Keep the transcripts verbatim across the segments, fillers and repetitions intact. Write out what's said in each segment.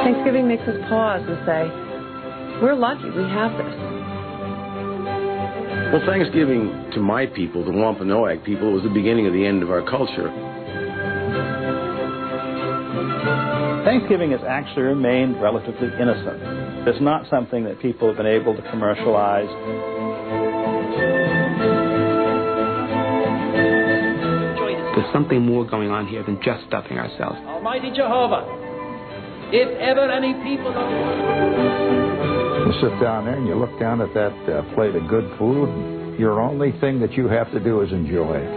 Thanksgiving makes us pause and say, we're lucky we have this. Well, Thanksgiving to my people, the Wampanoag people, was the beginning of the end of our culture. Thanksgiving has actually remained relatively innocent. It's not something that people have been able to commercialize. There's something more going on here than just stuffing ourselves. Almighty Jehovah, if ever any people... You sit down there and you look down at that uh, plate of good food. Your only thing that you have to do is enjoy it.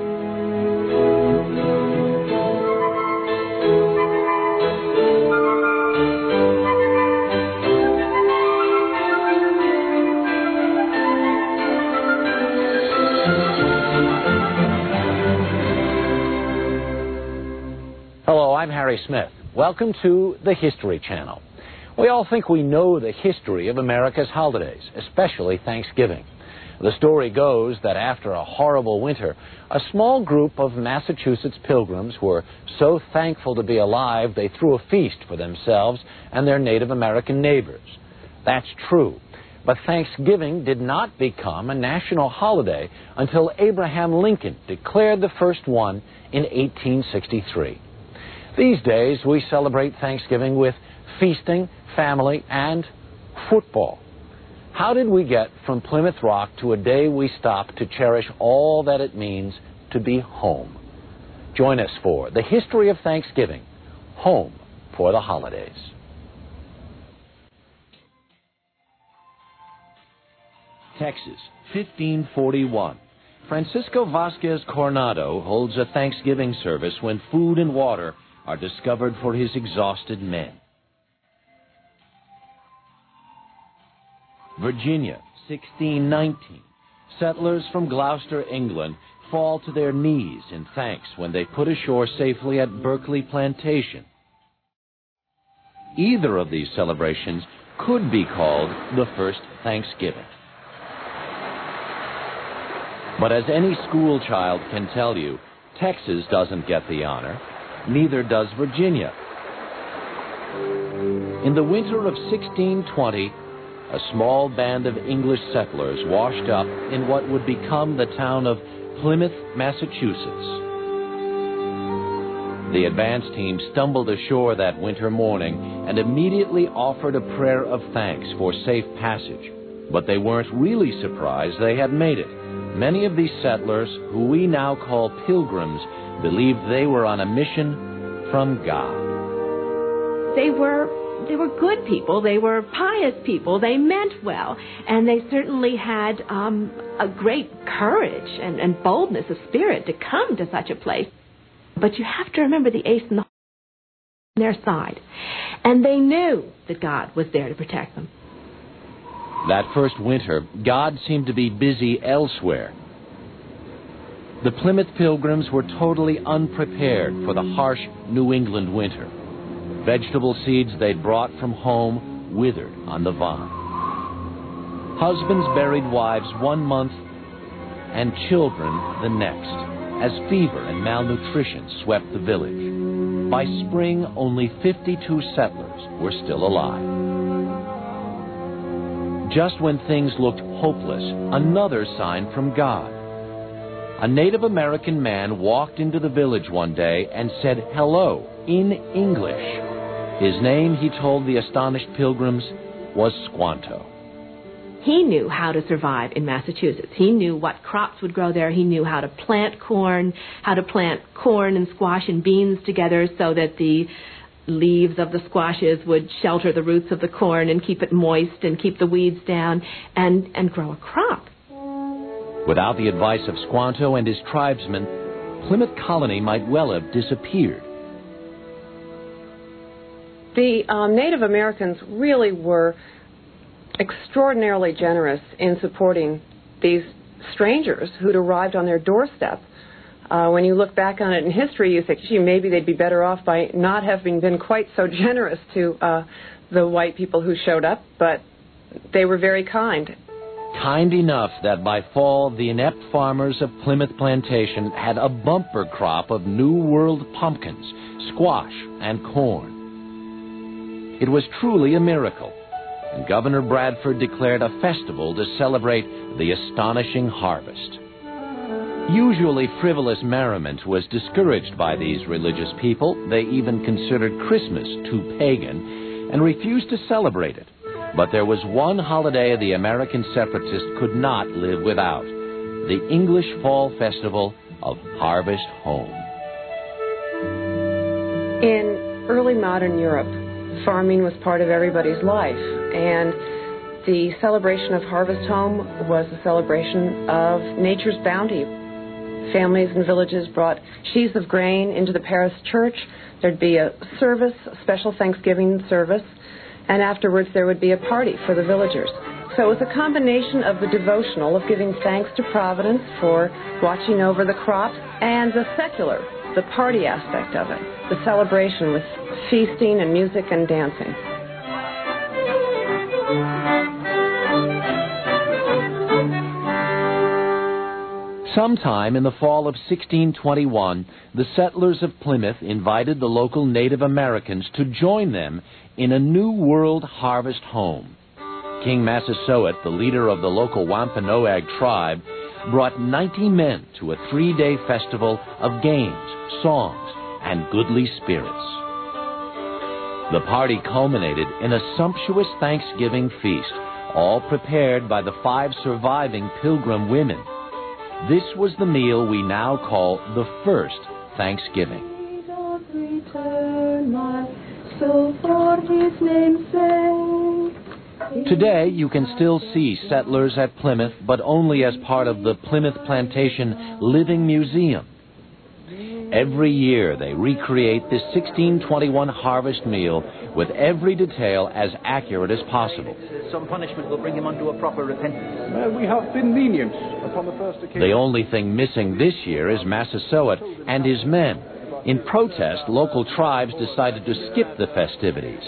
Hello, I'm Harry Smith. Welcome to the History Channel. We all think we know the history of America's holidays, especially Thanksgiving. The story goes that after a horrible winter, a small group of Massachusetts pilgrims were so thankful to be alive they threw a feast for themselves and their Native American neighbors. That's true. But Thanksgiving did not become a national holiday until Abraham Lincoln declared the first one in eighteen sixty-three. These days, we celebrate Thanksgiving with feasting, family, and football. How did we get from Plymouth Rock to a day we stop to cherish all that it means to be home? Join us for the history of Thanksgiving, home for the holidays. Texas, fifteen forty-one. Francisco Vasquez Coronado holds a Thanksgiving service when food and water are discovered for his exhausted men. Virginia, sixteen nineteen. Settlers from Gloucester, England, fall to their knees in thanks when they put ashore safely at Berkeley Plantation. Either of these celebrations could be called the first Thanksgiving. But as any school child can tell you, Texas doesn't get the honor. Neither does Virginia. In the winter of sixteen twenty, a small band of English settlers washed up in what would become the town of Plymouth, Massachusetts. The advance team stumbled ashore that winter morning and immediately offered a prayer of thanks for safe passage. But they weren't really surprised they had made it. Many of these settlers, who we now call pilgrims, believed they were on a mission from God. They were they were good people. They were pious people. They meant well. And they certainly had um, a great courage and, and boldness of spirit to come to such a place. But you have to remember the ace in the on their side. And they knew that God was there to protect them. That first winter, God seemed to be busy elsewhere. The Plymouth Pilgrims were totally unprepared for the harsh New England winter. Vegetable seeds they'd brought from home withered on the vine. Husbands buried wives one month and children the next, as fever and malnutrition swept the village. By spring, only fifty-two settlers were still alive. Just when things looked hopeless, another sign from God. A Native American man walked into the village one day and said hello in English. His name, he told the astonished pilgrims, was Squanto. He knew how to survive in Massachusetts. He knew what crops would grow there. He knew how to plant corn, how to plant corn and squash and beans together so that the leaves of the squashes would shelter the roots of the corn and keep it moist and keep the weeds down and, and grow a crop. Without the advice of Squanto and his tribesmen, Plymouth Colony might well have disappeared. The um, Native Americans really were extraordinarily generous in supporting these strangers who'd arrived on their doorstep. Uh, when you look back on it in history, you think, gee, maybe they'd be better off by not having been quite so generous to uh, the white people who showed up, but they were very kind. Kind enough that by fall, the inept farmers of Plymouth Plantation had a bumper crop of New World pumpkins, squash, and corn. It was truly a miracle, and Governor Bradford declared a festival to celebrate the astonishing harvest. Usually frivolous merriment was discouraged by these religious people. They even considered Christmas too pagan and refused to celebrate it. But there was one holiday the American separatists could not live without: the English Fall Festival of Harvest Home. In early modern Europe, farming was part of everybody's life, and the celebration of Harvest Home was a celebration of nature's bounty. Families and villages brought sheaves of grain into the parish church. There'd be a service, a special Thanksgiving service, and afterwards there would be a party for the villagers. So it was a combination of the devotional, of giving thanks to Providence for watching over the crops, and the secular, the party aspect of it, the celebration with feasting and music and dancing. Sometime in the fall of sixteen twenty-one, the settlers of Plymouth invited the local Native Americans to join them in a New World Harvest Home. King Massasoit, the leader of the local Wampanoag tribe, brought ninety men to a three-day festival of games, songs, and goodly spirits. The party culminated in a sumptuous Thanksgiving feast, all prepared by the five surviving Pilgrim women. This was the meal we now call the first Thanksgiving. Today, you can still see settlers at Plymouth, but only as part of the Plymouth Plantation Living Museum. Every year, they recreate this sixteen twenty-one harvest meal with every detail as accurate as possible. Some punishment will bring him unto a proper repentance. Well, we have been lenient upon the first occasion. The only thing missing this year is Massasoit and his men. In protest, local tribes decided to skip the festivities.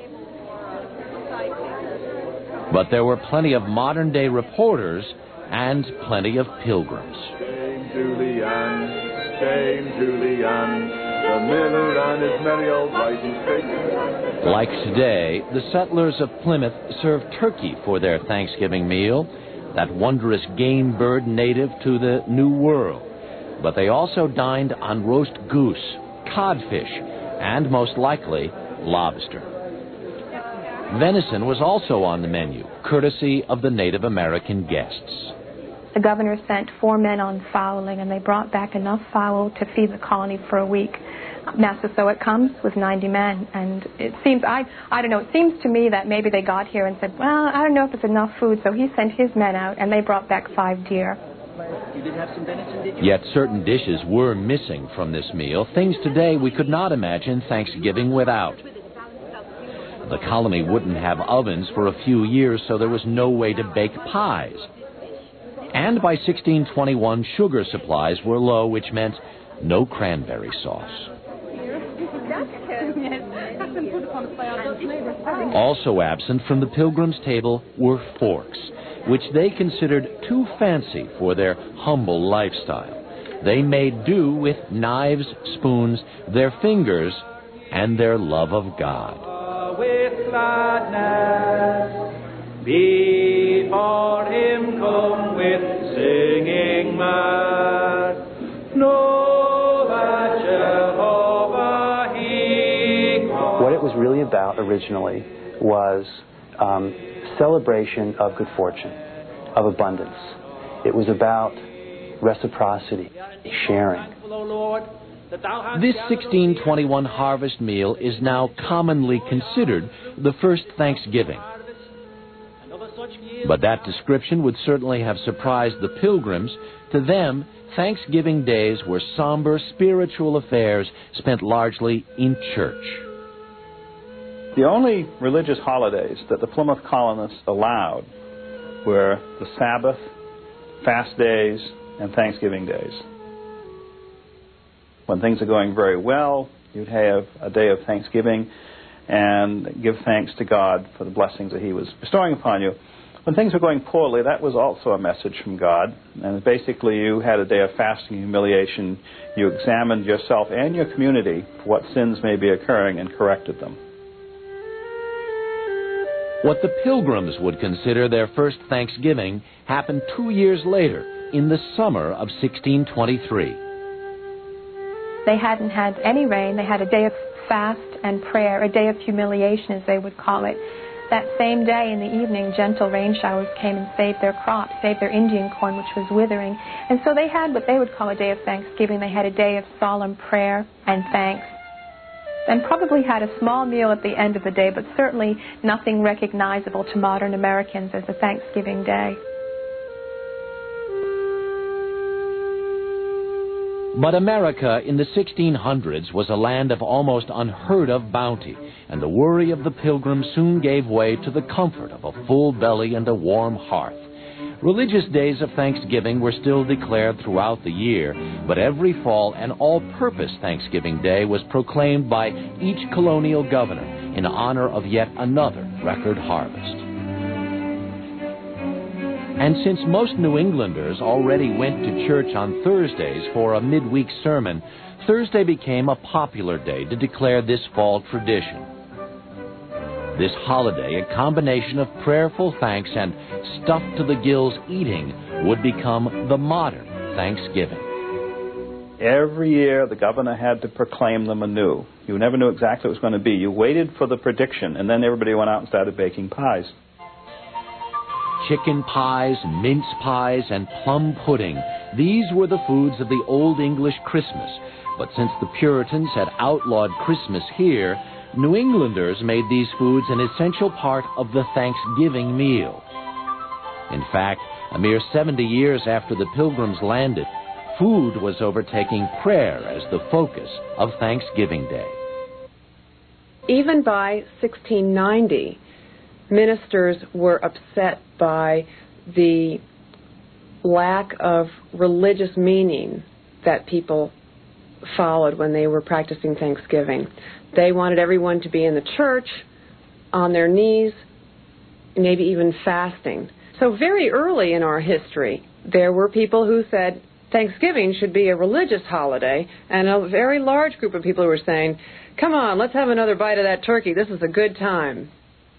But there were plenty of modern-day reporters and plenty of pilgrims. Dame Julianne, Dame Julianne, the miller and his merry old riding stick. Like today, the settlers of Plymouth served turkey for their Thanksgiving meal, that wondrous game bird native to the New World. But they also dined on roast goose, codfish, and most likely, lobster. Venison was also on the menu, courtesy of the Native American guests. The governor sent four men on fowling, and they brought back enough fowl to feed the colony for a week. Massasoit comes with ninety men, and it seems, I, I don't know, it seems to me that maybe they got here and said, well, I don't know if it's enough food, so he sent his men out, and they brought back five deer. You did have some venison, did you? Yet certain dishes were missing from this meal, things today we could not imagine Thanksgiving without. The colony wouldn't have ovens for a few years, so there was no way to bake pies. And by sixteen twenty-one, sugar supplies were low, which meant no cranberry sauce. Also absent from the pilgrims' table were forks, which they considered too fancy for their humble lifestyle. They made do with knives, spoons, their fingers, and their love of God. With gladness, before him come with singing mirth. Know that Jehovah he calls. What it was really about originally was um, celebration of good fortune, of abundance. It was about reciprocity, sharing. This sixteen twenty-one harvest meal is now commonly considered the first Thanksgiving. But that description would certainly have surprised the Pilgrims. To them, Thanksgiving days were somber spiritual affairs spent largely in church. The only religious holidays that the Plymouth colonists allowed were the Sabbath, fast days, and Thanksgiving days. When things are going very well, you'd have a day of Thanksgiving and give thanks to God for the blessings that he was bestowing upon you. When things were going poorly, that was also a message from God. And basically you had a day of fasting and humiliation. You examined yourself and your community for what sins may be occurring and corrected them. What the Pilgrims would consider their first Thanksgiving happened two years later, in the summer of sixteen twenty-three. They hadn't had any rain. They had a day of fast and prayer, a day of humiliation, as they would call it. That same day in the evening, gentle rain showers came and saved their crops, saved their Indian corn, which was withering. And so they had what they would call a day of thanksgiving. They had a day of solemn prayer and thanks, and probably had a small meal at the end of the day, but certainly nothing recognizable to modern Americans as a Thanksgiving Day. But America in the sixteen hundreds was a land of almost unheard of bounty, and the worry of the Pilgrims soon gave way to the comfort of a full belly and a warm hearth. Religious days of Thanksgiving were still declared throughout the year, but every fall an all-purpose Thanksgiving Day was proclaimed by each colonial governor in honor of yet another record harvest. And since most New Englanders already went to church on Thursdays for a midweek sermon, Thursday became a popular day to declare this fall tradition. This holiday, a combination of prayerful thanks and stuffed to the gills eating, would become the modern Thanksgiving. Every year, the governor had to proclaim them anew. You never knew exactly what it was going to be. You waited for the prediction, and then everybody went out and started baking pies. Chicken pies, mince pies, and plum pudding. These were the foods of the Old English Christmas. But since the Puritans had outlawed Christmas here, New Englanders made these foods an essential part of the Thanksgiving meal. In fact, a mere seventy years after the Pilgrims landed, food was overtaking prayer as the focus of Thanksgiving Day. Even by sixteen ninety, ministers were upset by the lack of religious meaning that people followed when they were practicing Thanksgiving. They wanted everyone to be in the church, on their knees, maybe even fasting. So very early in our history, there were people who said Thanksgiving should be a religious holiday, and a very large group of people who were saying, come on, let's have another bite of that turkey. This is a good time.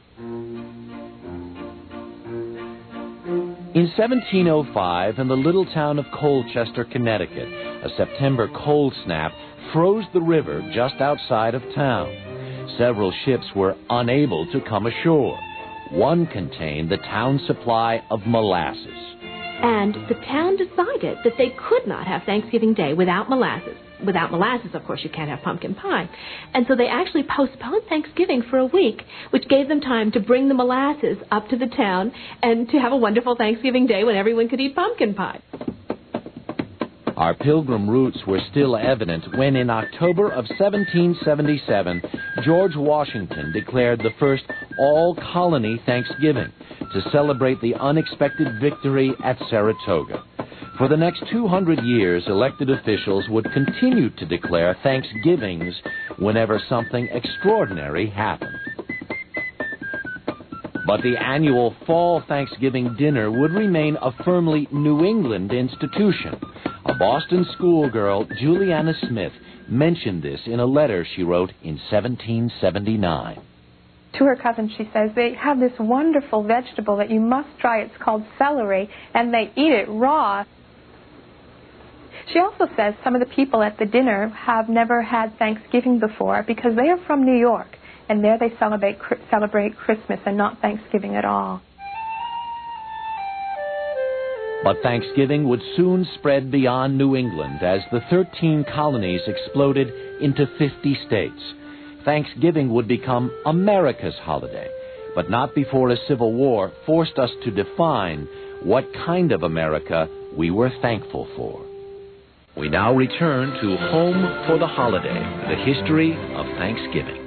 In seventeen oh five, in the little town of Colchester, Connecticut, a September cold snap froze the river just outside of town. Several ships were unable to come ashore. One contained the town's supply of molasses. And the town decided that they could not have Thanksgiving Day without molasses. Without molasses, of course, you can't have pumpkin pie. And so they actually postponed Thanksgiving for a week, which gave them time to bring the molasses up to the town and to have a wonderful Thanksgiving Day when everyone could eat pumpkin pie. Our Pilgrim roots were still evident when in October of seventeen seventy-seven, George Washington declared the first all-colony Thanksgiving to celebrate the unexpected victory at Saratoga. For the next two hundred years, elected officials would continue to declare Thanksgivings whenever something extraordinary happened. But the annual fall Thanksgiving dinner would remain a firmly New England institution. A Boston schoolgirl, Juliana Smith, mentioned this in a letter she wrote in seventeen seventy-nine. To her cousin, she says, they have this wonderful vegetable that you must try. It's called celery, and they eat it raw. She also says some of the people at the dinner have never had Thanksgiving before because they are from New York, and there they celebrate, celebrate Christmas and not Thanksgiving at all. But Thanksgiving would soon spread beyond New England as the thirteen colonies exploded into fifty states. Thanksgiving would become America's holiday, but not before a civil war forced us to define what kind of America we were thankful for. We now return to Home for the Holiday, the history of Thanksgiving.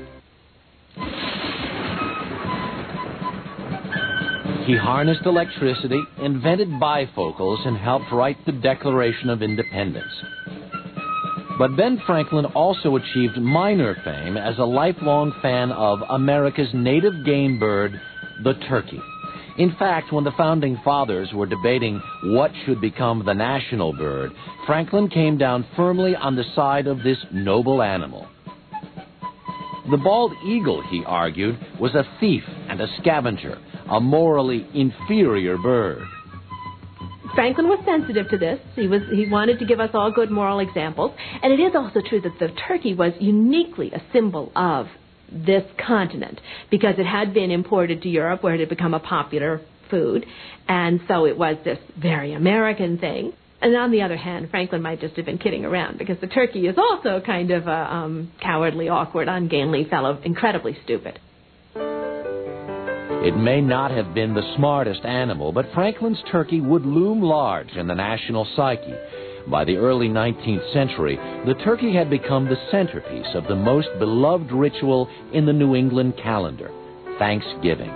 He harnessed electricity, invented bifocals, and helped write the Declaration of Independence. But Ben Franklin also achieved minor fame as a lifelong fan of America's native game bird, the turkey. In fact, when the Founding Fathers were debating what should become the national bird, Franklin came down firmly on the side of this noble animal. The bald eagle, he argued, was a thief and a scavenger, a morally inferior bird. Franklin was sensitive to this. He was he wanted to give us all good moral examples. And it is also true that the turkey was uniquely a symbol of this continent because it had been imported to Europe where it had become a popular food. And so it was this very American thing. And on the other hand, Franklin might just have been kidding around because the turkey is also kind of a um, cowardly, awkward, ungainly fellow, incredibly stupid. It may not have been the smartest animal, but Franklin's turkey would loom large in the national psyche. By the early nineteenth century, the turkey had become the centerpiece of the most beloved ritual in the New England calendar, Thanksgiving.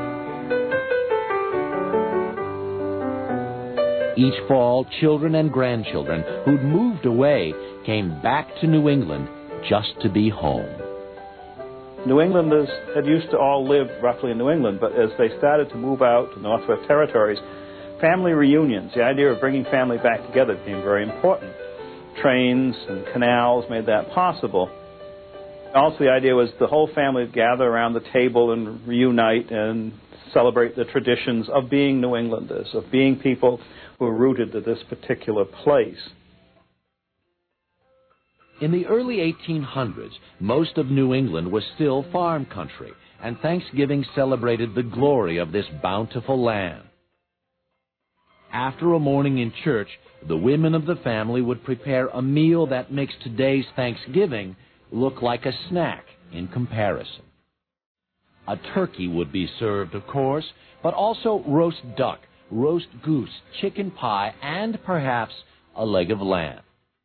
Each fall, children and grandchildren who'd moved away came back to New England just to be home. New Englanders had used to all live roughly in New England, but as they started to move out to the Northwest Territories, family reunions, the idea of bringing family back together became very important. Trains and canals made that possible. Also, the idea was the whole family would gather around the table and reunite and celebrate the traditions of being New Englanders, of being people who were rooted to this particular place. In the early eighteen hundreds, most of New England was still farm country, and Thanksgiving celebrated the glory of this bountiful land. After a morning in church, the women of the family would prepare a meal that makes today's Thanksgiving look like a snack in comparison. A turkey would be served, of course, but also roast duck, roast goose, chicken pie, and perhaps a leg of lamb.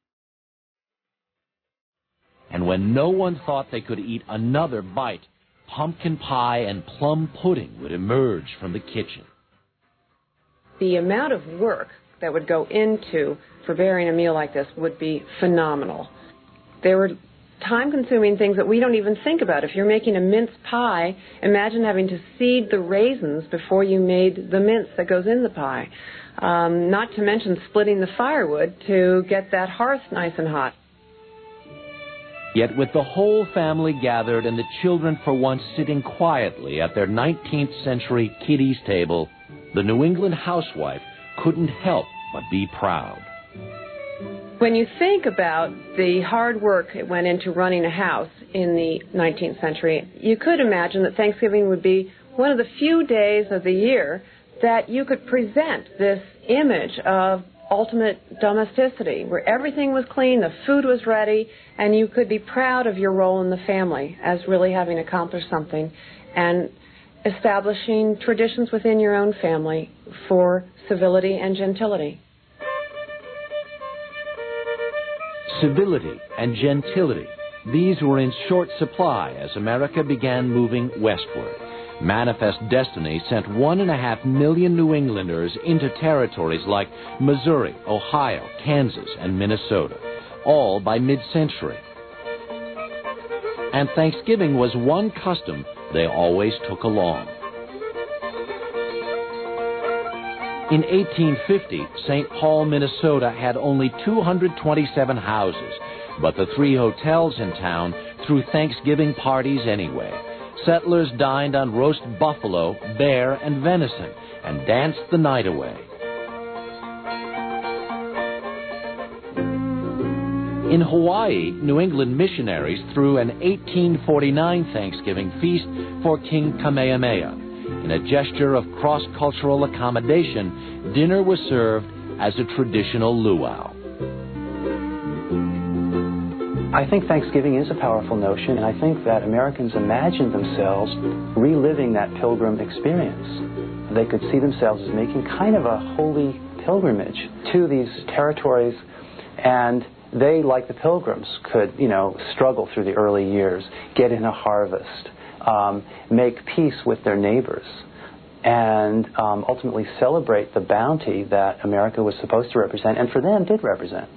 And when no one thought they could eat another bite, pumpkin pie and plum pudding would emerge from the kitchen. The amount of work that would go into preparing a meal like this would be phenomenal. There were time-consuming things that we don't even think about. If you're making a mince pie, imagine having to seed the raisins before you made the mince that goes in the pie. Um, not to mention splitting the firewood to get that hearth nice and hot. Yet with the whole family gathered and the children for once sitting quietly at their nineteenth century kiddies' table, the New England housewife couldn't help but be proud. When you think about the hard work that went into running a house in the nineteenth century, you could imagine that Thanksgiving would be one of the few days of the year that you could present this image of ultimate domesticity, where everything was clean, the food was ready, and you could be proud of your role in the family as really having accomplished something and establishing traditions within your own family for civility and gentility. Civility and gentility, these were in short supply as America began moving westward. Manifest Destiny sent one and a half million New Englanders into territories like Missouri, Ohio, Kansas, and Minnesota, all by mid-century. And Thanksgiving was one custom they always took along. In eighteen fifty, Saint Paul, Minnesota had only two hundred twenty-seven houses, but the three hotels in town threw Thanksgiving parties anyway. Settlers dined on roast buffalo, bear, and venison, and danced the night away. In Hawaii, New England missionaries threw an eighteen forty-nine Thanksgiving feast for King Kamehameha. In a gesture of cross-cultural accommodation, dinner was served as a traditional luau. I think Thanksgiving is a powerful notion, and I think that Americans imagined themselves reliving that pilgrim experience. They could see themselves as making kind of a holy pilgrimage to these territories, and they, like the pilgrims, could, you know, struggle through the early years, get in a harvest, um, make peace with their neighbors, and um, ultimately celebrate the bounty that America was supposed to represent, and for them did represent.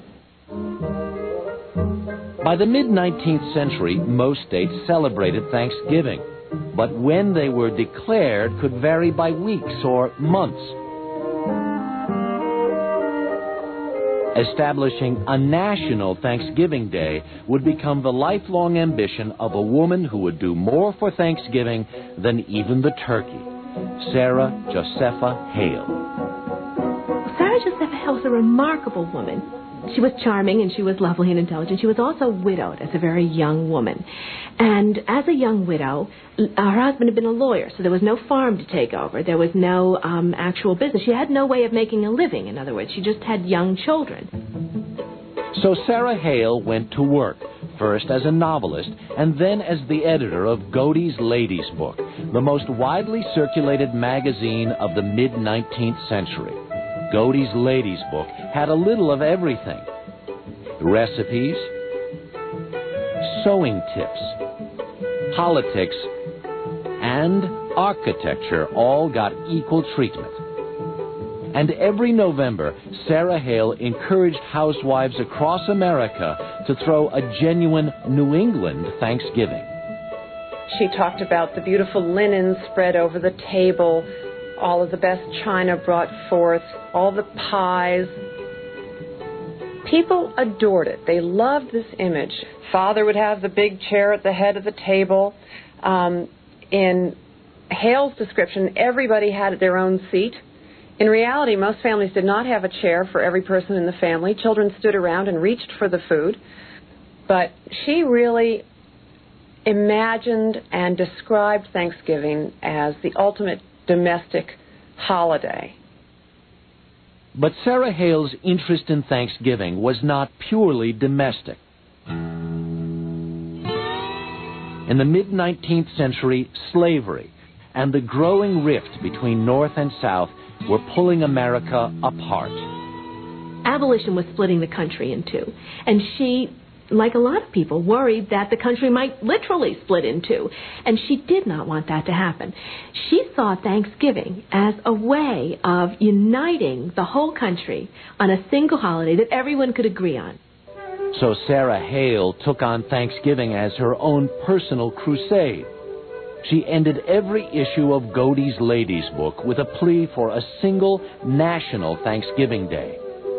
By the mid-nineteenth century, most states celebrated Thanksgiving, but when they were declared could vary by weeks or months. Establishing a national Thanksgiving Day would become the lifelong ambition of a woman who would do more for Thanksgiving than even the turkey, Sarah Josepha Hale. Sarah Josepha Hale was a remarkable woman. She was charming and she was lovely and intelligent. She was also widowed as a very young woman. And as a young widow, her husband had been a lawyer, so there was no farm to take over. There was no um, actual business. She had no way of making a living, in other words. She just had young children. So Sarah Hale went to work, first as a novelist and then as the editor of Godey's Ladies' Book, the most widely circulated magazine of the mid-nineteenth century. Godey's Ladies' Book had a little of everything. Recipes, sewing tips, politics, and architecture all got equal treatment. And every November, Sarah Hale encouraged housewives across America to throw a genuine New England Thanksgiving. She talked about the beautiful linen spread over the table, all of the best china brought forth, all the pies. People adored it. They loved this image. Father would have the big chair at the head of the table. Um, in Hale's description, everybody had their own seat. In reality, most families did not have a chair for every person in the family. Children stood around and reached for the food. But she really imagined and described Thanksgiving as the ultimate domestic holiday. But Sarah Hale's interest in Thanksgiving was not purely domestic. In the mid-nineteenth century, slavery and the growing rift between North and South were pulling America apart. Abolition was splitting the country in two, and she, like a lot of people, worried that the country might literally split in two, and she did not want that to happen. She saw Thanksgiving as a way of uniting the whole country on a single holiday that everyone could agree on. So Sarah Hale took on Thanksgiving as her own personal crusade. She ended every issue of Godey's Ladies' Book with a plea for a single national Thanksgiving Day.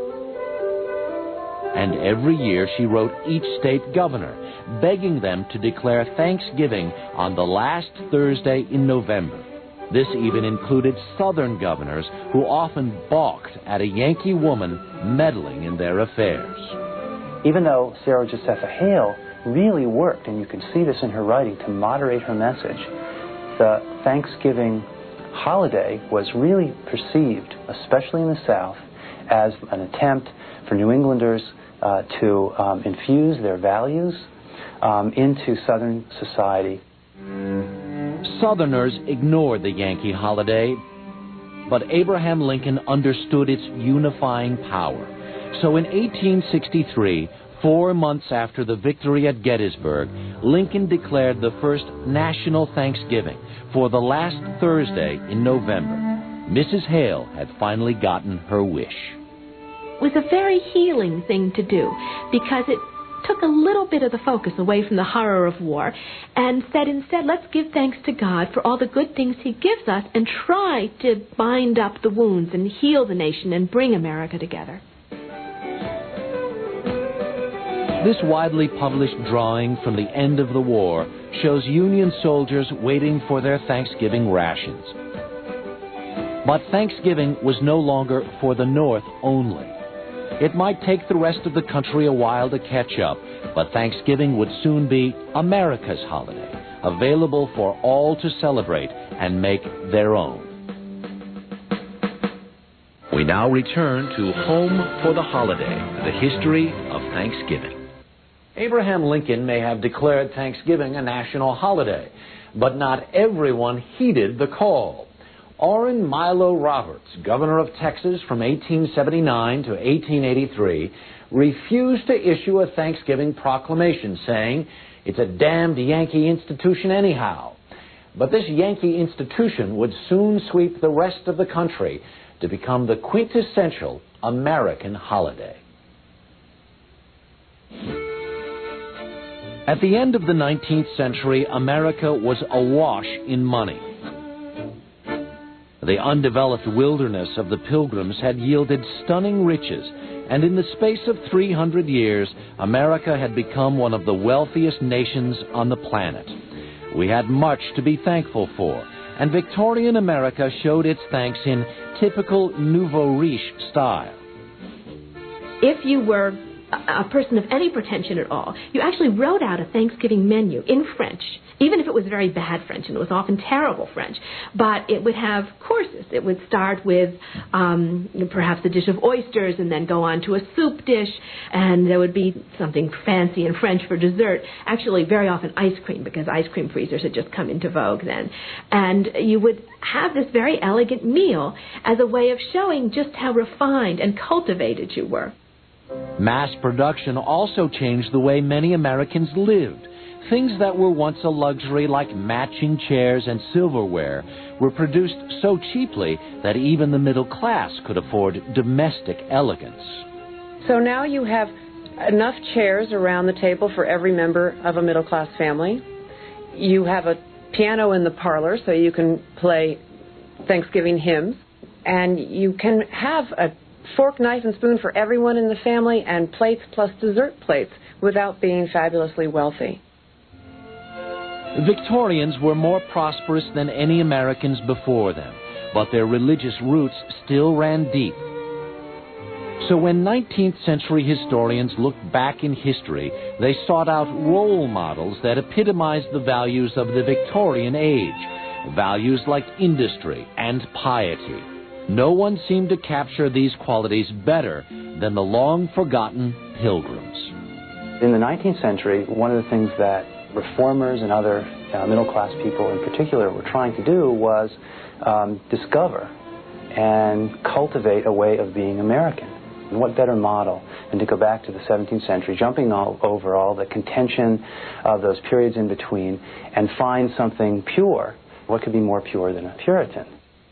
And every year she wrote each state governor, begging them to declare Thanksgiving on the last Thursday in November. This even included Southern governors who often balked at a Yankee woman meddling in their affairs. Even though Sarah Josepha Hale really worked, and you can see this in her writing, to moderate her message, the Thanksgiving holiday was really perceived, especially in the South, as an attempt for New Englanders uh, to um, infuse their values um, into Southern society. Southerners ignored the Yankee holiday, but Abraham Lincoln understood its unifying power. So in eighteen sixty-three, four months after the victory at Gettysburg, Lincoln declared the first national Thanksgiving for the last Thursday in November. Missus Hale had finally gotten her wish. It was a very healing thing to do because it took a little bit of the focus away from the horror of war and said instead, let's give thanks to God for all the good things He gives us and try to bind up the wounds and heal the nation and bring America together. This widely published drawing from the end of the war shows Union soldiers waiting for their Thanksgiving rations. But Thanksgiving was no longer for the North only. It might take the rest of the country a while to catch up, but Thanksgiving would soon be America's holiday, available for all to celebrate and make their own. We now return to Home for the Holiday, the history of Thanksgiving. Abraham Lincoln may have declared Thanksgiving a national holiday, but not everyone heeded the call. Orrin Milo Roberts, governor of Texas from eighteen seventy-nine to eighteen eighty-three, refused to issue a Thanksgiving proclamation saying, "It's a damned Yankee institution anyhow." But this Yankee institution would soon sweep the rest of the country to become the quintessential American holiday. At the end of the nineteenth century, America was awash in money. The undeveloped wilderness of the Pilgrims had yielded stunning riches, And in the space of three hundred years, America had become one of the wealthiest nations on the planet. We had much to be thankful for, and Victorian America showed its thanks in typical nouveau riche style. If you were a person of any pretension at all, you actually wrote out a Thanksgiving menu in French, even if it was very bad French, and it was often terrible French. But it would have courses. It would start with um, perhaps a dish of oysters and then go on to a soup dish, and there would be something fancy in French for dessert. Actually, very often ice cream, because ice cream freezers had just come into vogue then. And you would have this very elegant meal as a way of showing just how refined and cultivated you were. Mass production also changed the way many Americans lived. Things that were once a luxury, like matching chairs and silverware, were produced so cheaply that even the middle class could afford domestic elegance. So now you have enough chairs around the table for every member of a middle-class family. You have a piano in the parlor so you can play Thanksgiving hymns. And you can have a fork, knife, and spoon for everyone in the family, and plates plus dessert plates without being fabulously wealthy. Victorians were more prosperous than any Americans before them, but their religious roots still ran deep. So when nineteenth century historians looked back in history, they sought out role models that epitomized the values of the Victorian age, values like industry and piety. No one seemed to capture these qualities better than the long-forgotten Pilgrims. In the nineteenth century, one of the things that reformers and other uh, middle-class people in particular were trying to do was um, discover and cultivate a way of being American. And what better model than to go back to the seventeenth century, jumping all over all the contention of those periods in between, and find something pure. What could be more pure than a Puritan?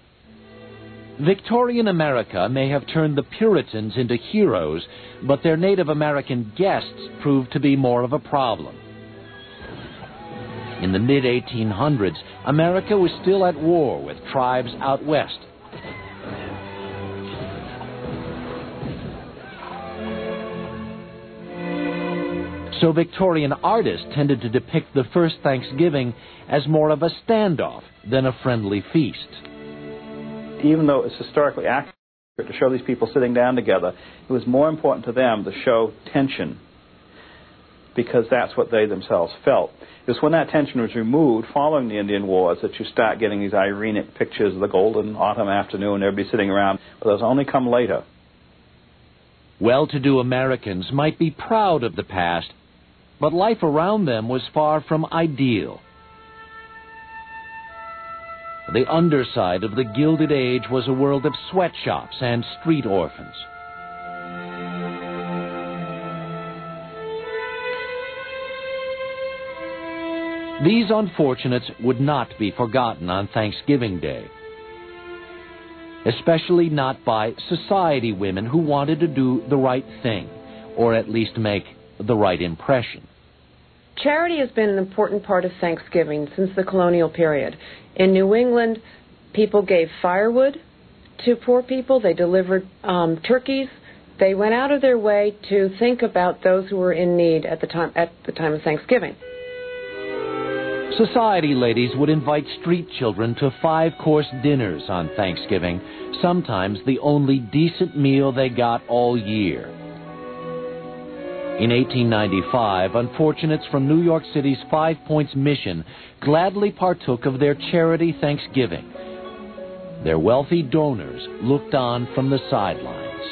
Victorian America may have turned the Puritans into heroes, but their Native American guests proved to be more of a problem. In the mid eighteen hundreds, America was still at war with tribes out west. So Victorian artists tended to depict the first Thanksgiving as more of a standoff than a friendly feast. Even though it's historically accurate to show these people sitting down together, it was more important to them to show tension, because that's what they themselves felt. It was when that tension was removed following the Indian Wars that you start getting these ironic pictures of the golden autumn afternoon, everybody sitting around, but those only come later. Well-to-do Americans might be proud of the past, but life around them was far from ideal. The underside of the Gilded Age was a world of sweatshops and street orphans. These unfortunates would not be forgotten on Thanksgiving Day, especially not by society women who wanted to do the right thing, or at least make the right impression. Charity has been an important part of Thanksgiving since the colonial period. In New England, people gave firewood to poor people. They delivered um, turkeys. They went out of their way to think about those who were in need at the time at the time of Thanksgiving. Society ladies would invite street children to five-course dinners on Thanksgiving, sometimes the only decent meal they got all year. In eighteen ninety-five, unfortunates from New York City's Five Points Mission gladly partook of their charity Thanksgiving. Their wealthy donors looked on from the sidelines.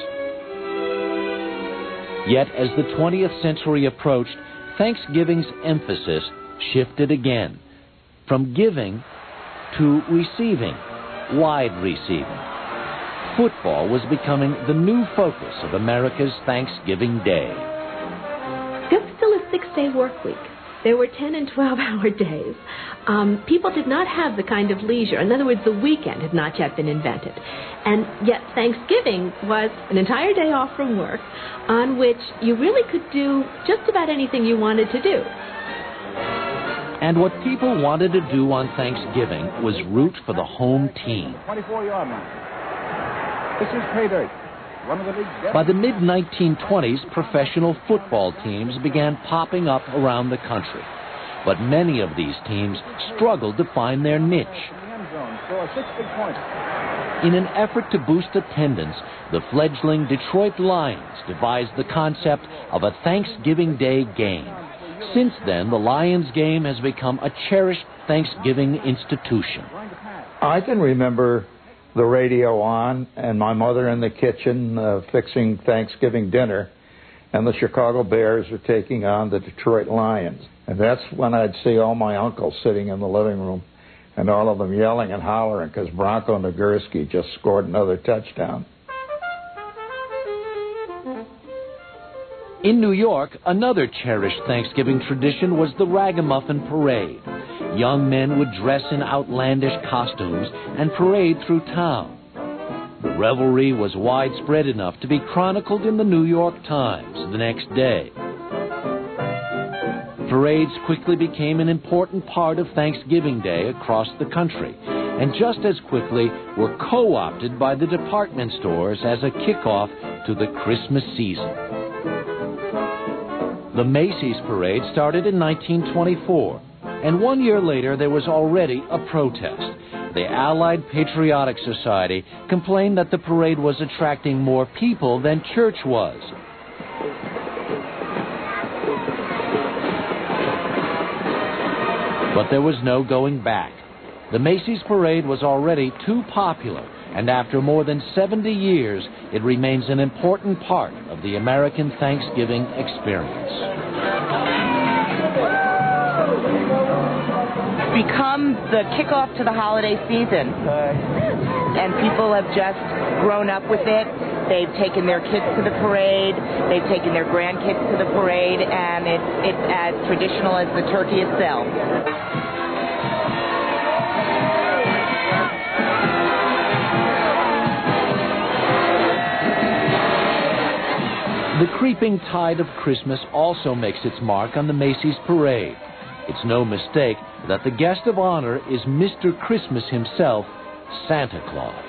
Yet as the twentieth century approached, Thanksgiving's emphasis shifted again, from giving to receiving, wide receiving. Football was becoming the new focus of America's Thanksgiving Day. It was still a six-day work week. There were ten and twelve-hour days. Um, people did not have the kind of leisure. In other words, the weekend had not yet been invented. And yet Thanksgiving was an entire day off from work on which you really could do just about anything you wanted to do. And what people wanted to do on Thanksgiving was root for the home team. twenty-four yard line. This is pay dirt. By the mid nineteen twenties, professional football teams began popping up around the country. But many of these teams struggled to find their niche. In an effort to boost attendance, the fledgling Detroit Lions devised the concept of a Thanksgiving Day game. Since then, the Lions game has become a cherished Thanksgiving institution. I can remember the radio on and my mother in the kitchen uh, fixing Thanksgiving dinner, and the Chicago Bears were taking on the Detroit Lions. And that's when I'd see all my uncles sitting in the living room and all of them yelling and hollering because Bronco Nagurski just scored another touchdown. In New York, another cherished Thanksgiving tradition was the Ragamuffin Parade. Young men would dress in outlandish costumes and parade through town. The revelry was widespread enough to be chronicled in the New York Times the next day. Parades quickly became an important part of Thanksgiving Day across the country, and just as quickly were co-opted by the department stores as a kickoff to the Christmas season. The Macy's Parade started in nineteen twenty-four, and one year later there was already a protest. The Allied Patriotic Society complained that the parade was attracting more people than church was. But there was no going back. The Macy's Parade was already too popular, and after more than seventy years, it remains an important part of the American Thanksgiving experience. Become the kickoff to the holiday season. And people have just grown up with it. They've taken their kids to the parade. They've taken their grandkids to the parade, and it's, it's as traditional as the turkey itself. The creeping tide of Christmas also makes its mark on the Macy's Parade. It's no mistake that the guest of honor is Mister Christmas himself, Santa Claus.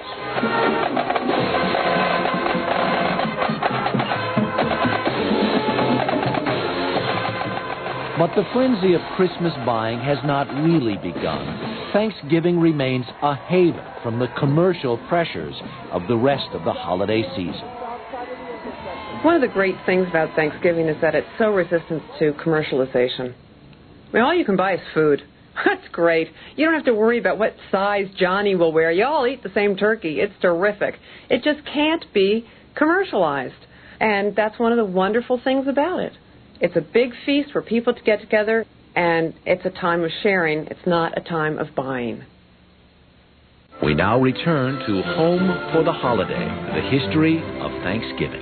But the frenzy of Christmas buying has not really begun. Thanksgiving remains a haven from the commercial pressures of the rest of the holiday season. One of the great things about Thanksgiving is that it's so resistant to commercialization. I mean, all you can buy is food. That's great. You don't have to worry about what size Johnny will wear. You all eat the same turkey. It's terrific. It just can't be commercialized. And that's one of the wonderful things about it. It's a big feast for people to get together, and it's a time of sharing. It's not a time of buying. We now return to Home for the Holiday, the history of Thanksgiving.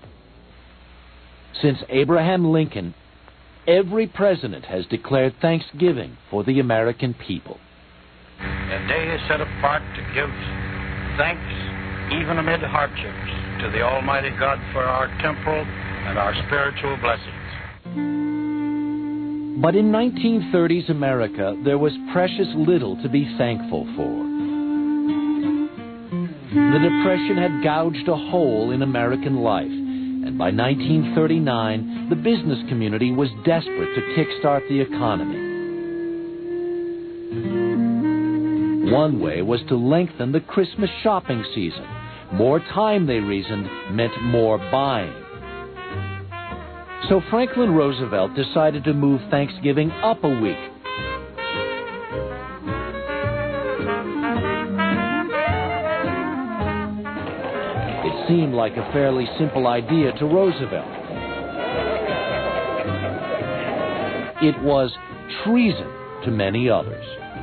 Since Abraham Lincoln, every president has declared Thanksgiving for the American people. A day is set apart to give thanks, even amid hardships, to the Almighty God for our temporal and our spiritual blessings. But in nineteen thirties America, there was precious little to be thankful for. The Depression had gouged a hole in American life, and by nineteen thirty-nine, the business community was desperate to kickstart the economy. One way was to lengthen the Christmas shopping season. More time, they reasoned, meant more buying. So Franklin Roosevelt decided to move Thanksgiving up a week. It seemed like a fairly simple idea to Roosevelt. It was treason to many others.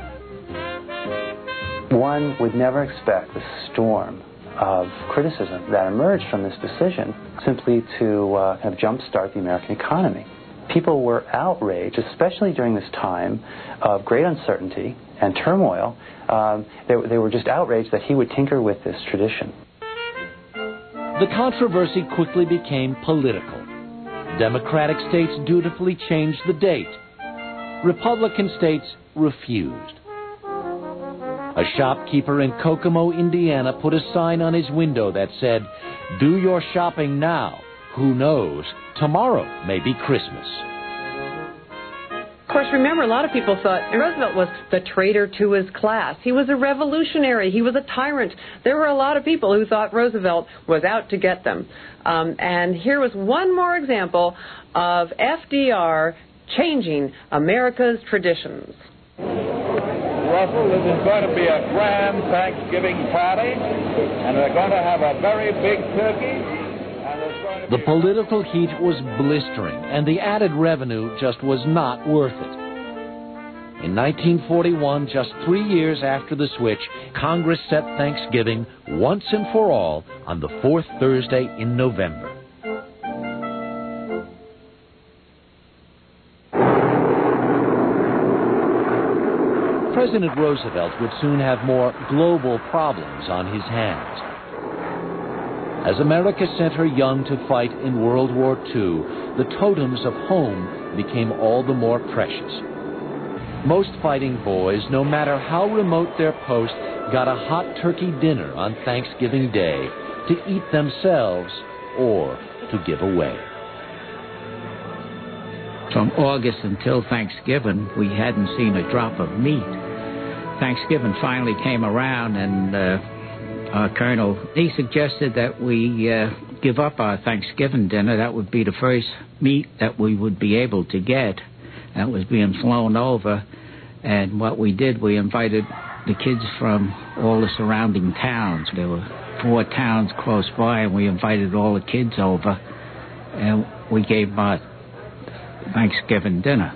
One would never expect the storm of criticism that emerged from this decision simply to uh, kind of jumpstart the American economy. People were outraged, especially during this time of great uncertainty and turmoil. Um, they, they were just outraged that he would tinker with this tradition. The controversy quickly became political. Democratic states dutifully changed the date. Republican states refused. A shopkeeper in Kokomo, Indiana, put a sign on his window that said, "Do your shopping now. Who knows? Tomorrow may be Christmas." Of course, remember, a lot of people thought Roosevelt was the traitor to his class. He was a revolutionary. He was a tyrant. There were a lot of people who thought Roosevelt was out to get them. Um, and here was one more example of F D R changing America's traditions. Russell, this is going to be a grand Thanksgiving party, and they're going to have a very big turkey. The political heat was blistering, and the added revenue just was not worth it. In nineteen forty-one, just three years after the switch, Congress set Thanksgiving once and for all on the fourth Thursday in November. President Roosevelt would soon have more global problems on his hands. As America sent her young to fight in World War Two, the totems of home became all the more precious. Most fighting boys, no matter how remote their post, got a hot turkey dinner on Thanksgiving Day to eat themselves or to give away. From August until Thanksgiving, we hadn't seen a drop of meat. Thanksgiving finally came around, and uh, our colonel, he suggested that we uh, give up our Thanksgiving dinner. That would be the first meat that we would be able to get. That was being flown over. And what we did, we invited the kids from all the surrounding towns. There were four towns close by, and we invited all the kids over. And we gave them our Thanksgiving dinner.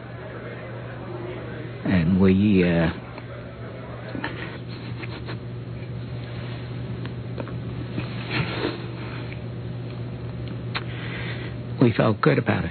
And we... Uh, We felt good about it.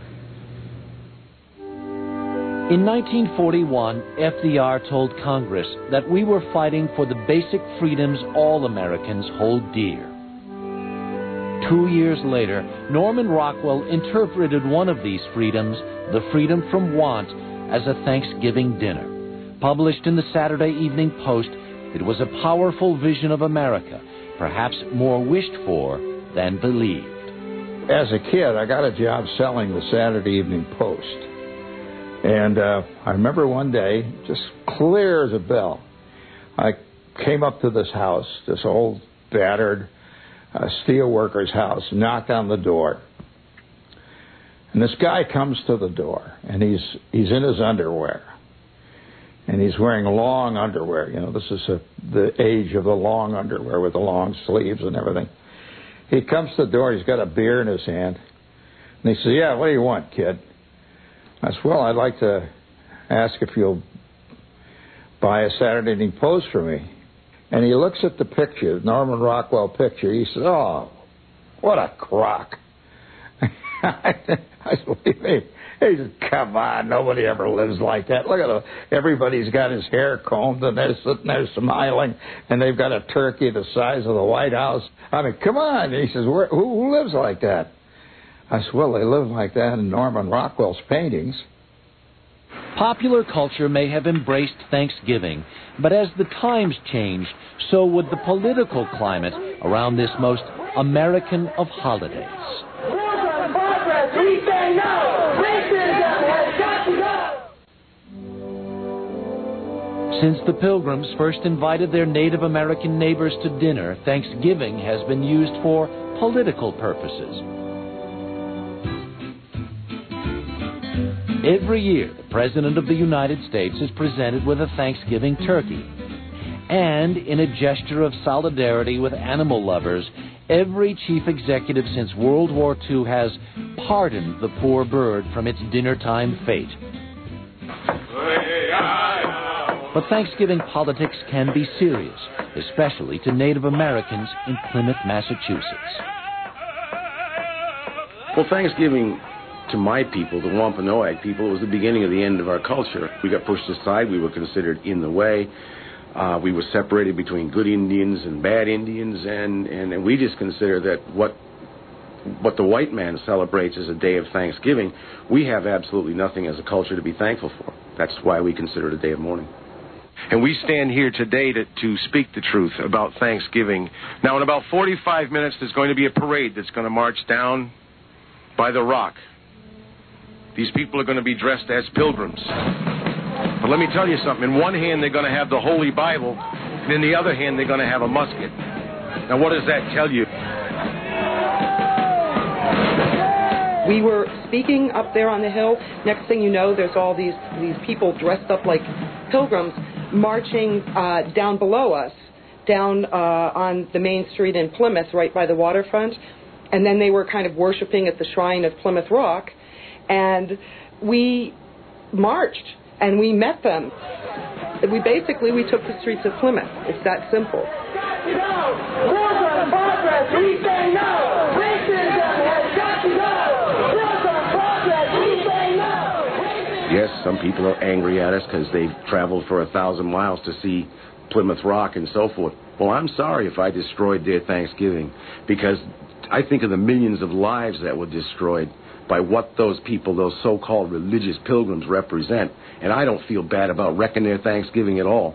In nineteen forty-one, F D R told Congress that we were fighting for the basic freedoms all Americans hold dear. Two years later, Norman Rockwell interpreted one of these freedoms, the freedom from want, as a Thanksgiving dinner. Published in the Saturday Evening Post, it was a powerful vision of America, perhaps more wished for than believed. As a kid, I got a job selling the Saturday Evening Post. And uh, I remember one day, just clear as a bell, I came up to this house, this old, battered uh, steel worker's house, knocked on the door. And this guy comes to the door, and he's he's in his underwear. And he's wearing long underwear. You know, this is a, the age of the long underwear with the long sleeves and everything. He comes to the door, he's got a beer in his hand. And he says, "Yeah, what do you want, kid?" I said, "Well, I'd like to ask if you'll buy a Saturday Evening Post for me." And he looks at the picture, Norman Rockwell picture. He says, "Oh, what a crock." I said, "What do you mean?" He said, "Come on, nobody ever lives like that. Look at the, everybody's got his hair combed, and they're sitting there smiling, and they've got a turkey the size of the White House. I mean, come on." And he says, Where, who, who lives like that?" I said, "Well, they live like that in Norman Rockwell's paintings." Popular culture may have embraced Thanksgiving, but as the times changed, so would the political climate around this most American of holidays. We say no! Racism has got to go! Since the Pilgrims first invited their Native American neighbors to dinner, Thanksgiving has been used for political purposes. Every year, the President of the United States is presented with a Thanksgiving turkey. And in a gesture of solidarity with animal lovers, every chief executive since World War Two has pardoned the poor bird from its dinnertime fate. But Thanksgiving politics can be serious, especially to Native Americans in Plymouth, Massachusetts. Well, Thanksgiving, to my people, the Wampanoag people, was the beginning of the end of our culture. We got pushed aside. We were considered in the way. Uh, we were separated between good Indians and bad Indians, and, and, and we just consider that what what the white man celebrates as a day of Thanksgiving, we have absolutely nothing as a culture to be thankful for. That's why we consider it a day of mourning. And we stand here today to, to speak the truth about Thanksgiving. Now, in about forty-five minutes, there's going to be a parade that's going to march down by the rock. These people are going to be dressed as pilgrims. But let me tell you something. In one hand, they're going to have the Holy Bible, and in the other hand, they're going to have a musket. Now, what does that tell you? We were speaking up there on the hill. Next thing you know, there's all these, these people dressed up like pilgrims marching uh, down below us, down uh, on the main street in Plymouth, right by the waterfront. And then they were kind of worshiping at the shrine of Plymouth Rock. And we marched, and we met them. We basically, we took the streets of Plymouth. It's that simple. No! Pilgrim progress, we say no! Racism has got to go! Pilgrim progress, we say no! Yes, some people are angry at us because they've traveled for a thousand miles to see Plymouth Rock and so forth. Well, I'm sorry if I destroyed their Thanksgiving, because I think of the millions of lives that were destroyed by what those people, those so-called religious pilgrims, represent. And I don't feel bad about wrecking their Thanksgiving at all.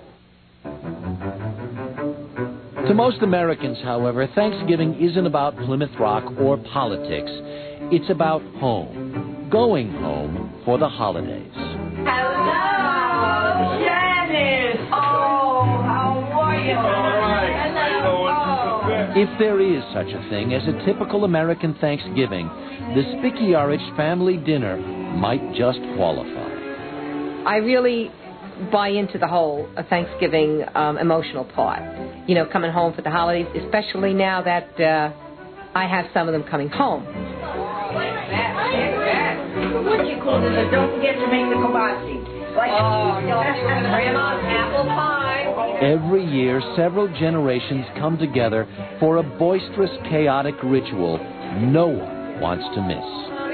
To most Americans, however, Thanksgiving isn't about Plymouth Rock or politics. It's about home. Going home for the holidays. Hello, Janice! Oh, how are you? All right. Hello. If there is such a thing as a typical American Thanksgiving, the Spikiarich family dinner might just qualify. I really buy into the whole Thanksgiving um, emotional part. You know, coming home for the holidays, especially now that uh, I have some of them coming home. What you call it? Don't forget to make the kibasi. Like, oh, grandma's apple pie. Every year, several generations come together for a boisterous, chaotic ritual no one wants to miss.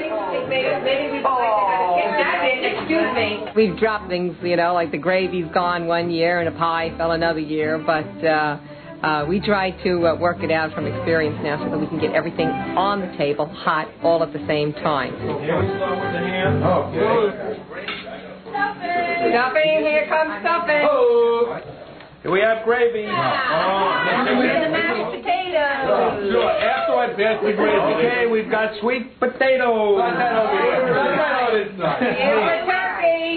Excuse me. We've dropped things, you know, like the gravy's gone one year and a pie fell another year, but uh, uh, we try to uh, work it out from experience now so that we can get everything on the table hot all at the same time. Here we start with the ham. Okay. Stuffing, here comes stuffing. Oh. Here we have gravy. Oh, and the mashed potatoes. Sure. After I pass the gravy, okay, we've got sweet potatoes. Not that over here. Not that over this side. Here's the turkey.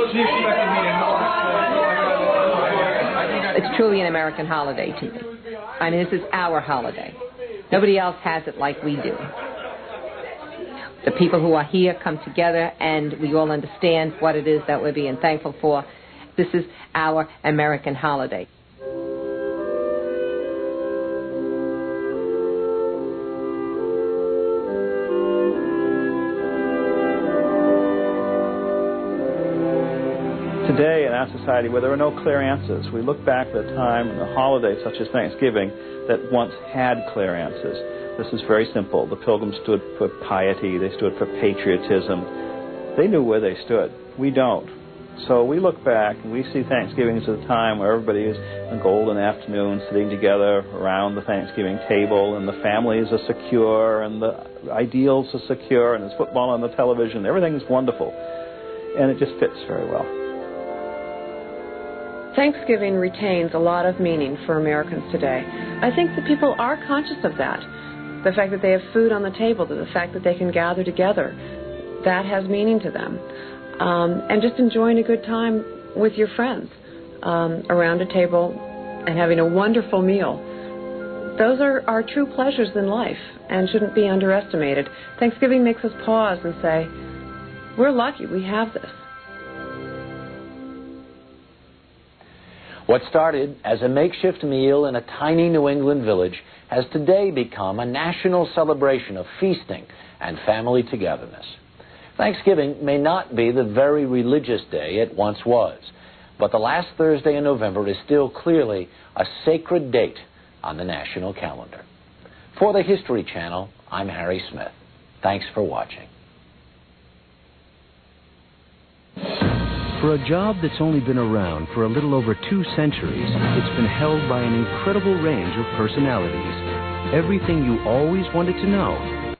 It's truly an American holiday to me. I mean, this is our holiday. Nobody else has it like we do. The people who are here come together and we all understand what it is that we're being thankful for. This is our American holiday. Today, in our society, where there are no clear answers, we look back at a time in a holiday such as Thanksgiving that once had clear answers. This is very simple. The Pilgrims stood for piety. They stood for patriotism. They knew where they stood. We don't. So we look back and we see Thanksgiving as a time where everybody is in a golden afternoon sitting together around the Thanksgiving table, and the families are secure and the ideals are secure, and there's football on the television. Everything's wonderful. And it just fits very well. Thanksgiving retains a lot of meaning for Americans today. I think that people are conscious of that. The fact that they have food on the table, the fact that they can gather together, that has meaning to them. Um, and just enjoying a good time with your friends um, around a table and having a wonderful meal. Those are, are true pleasures in life and shouldn't be underestimated. Thanksgiving makes us pause and say, we're lucky we have this. What started as a makeshift meal in a tiny New England village has today become a national celebration of feasting and family togetherness. Thanksgiving may not be the very religious day it once was, but the last Thursday in November is still clearly a sacred date on the national calendar. For the History Channel, I'm Harry Smith. Thanks for watching. For a job that's only been around for a little over two centuries, it's been held by an incredible range of personalities. Everything you always wanted to know